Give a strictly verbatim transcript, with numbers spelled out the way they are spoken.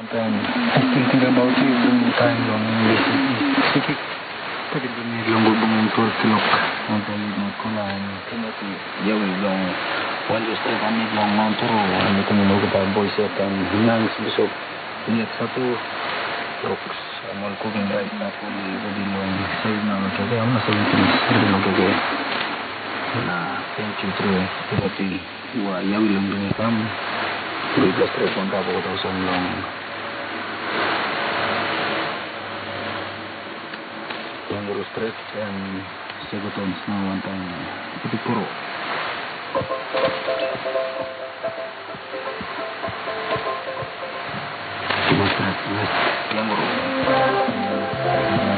Dan asking tinggal about you kung time long sikik pwede din may long gubong tur kilok ang tayo magkulan kinoti yawi long one just three kami long mount turo ano ito mo kita boy set ang hinang sebesok lihat satu rocks amal ko bin right na po gabi long sa'yo na magkagay ang nasa yung tinis hindi magkagay na pension true kinoti wa yawi long din kam three plus three kung tapo ko thousand long yang lurus straight dan seguton senawan tang putih puro lurus straight yang lurus